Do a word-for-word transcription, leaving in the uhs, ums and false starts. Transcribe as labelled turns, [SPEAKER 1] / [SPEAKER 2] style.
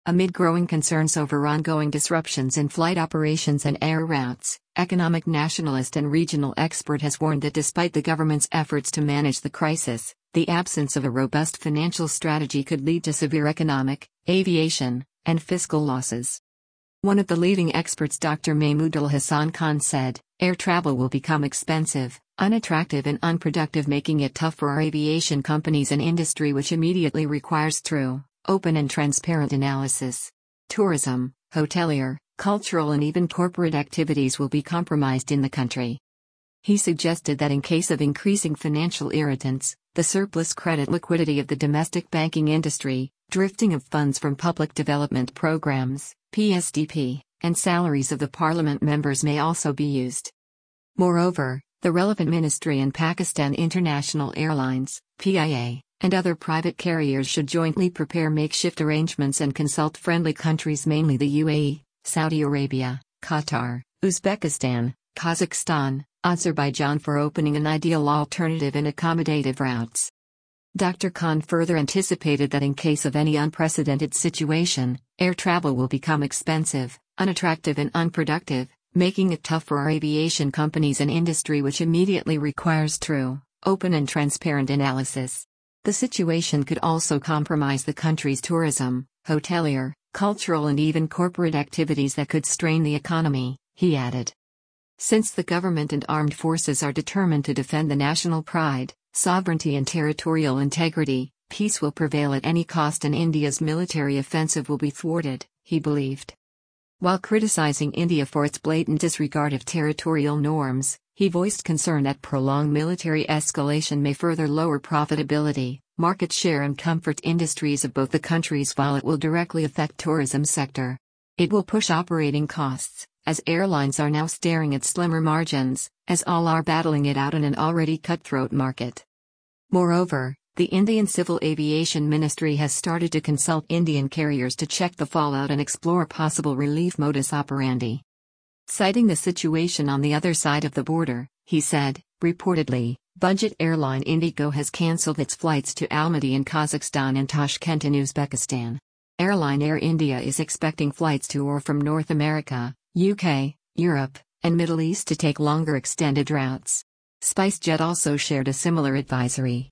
[SPEAKER 1] Amid growing concerns over ongoing disruptions in flight operations and air routes, economic nationalist and regional expert has warned that despite the government's efforts to manage the crisis, the absence of a robust financial strategy could lead to severe economic, aviation, and fiscal losses. One of the leading experts, Doctor Mahmoudul Hassan Khan, said, "Air travel will become expensive, unattractive and unproductive, making it tough for our aviation companies, an industry which immediately requires true, open and transparent analysis. Tourism, hotelier, cultural and even corporate activities will be compromised in the country." He suggested that in case of increasing financial irritants, the surplus credit liquidity of the domestic banking industry, drifting of funds from public development programs, P S D P, and salaries of the parliament members may also be used. Moreover, the relevant ministry and Pakistan International Airlines, P I A, and other private carriers should jointly prepare makeshift arrangements and consult friendly countries, mainly the U A E, Saudi Arabia, Qatar, Uzbekistan, Kazakhstan, Azerbaijan, for opening an ideal alternative and accommodative routes. Doctor Khan further anticipated that in case of any unprecedented situation, air travel will become expensive, unattractive and unproductive, making it tough for our aviation companies, an industry which immediately requires true, open and transparent analysis. The situation could also compromise the country's tourism, hotelier, cultural and even corporate activities that could strain the economy, he added. Since the government and armed forces are determined to defend the national pride, sovereignty and territorial integrity, peace will prevail at any cost and India's military offensive will be thwarted, he believed. While criticizing India for its blatant disregard of territorial norms, he voiced concern that prolonged military escalation may further lower profitability, market share and comfort industries of both the countries, while it will directly affect tourism sector. It will push operating costs, as airlines are now staring at slimmer margins, as all are battling it out in an already cutthroat market. Moreover, the Indian Civil Aviation Ministry has started to consult Indian carriers to check the fallout and explore possible relief modus operandi. Citing the situation on the other side of the border, he said, reportedly, budget airline Indigo has cancelled its flights to Almaty in Kazakhstan and Tashkent in Uzbekistan. Airline Air India is expecting flights to or from North America, U K, Europe, and Middle East to take longer extended routes. SpiceJet also shared a similar advisory.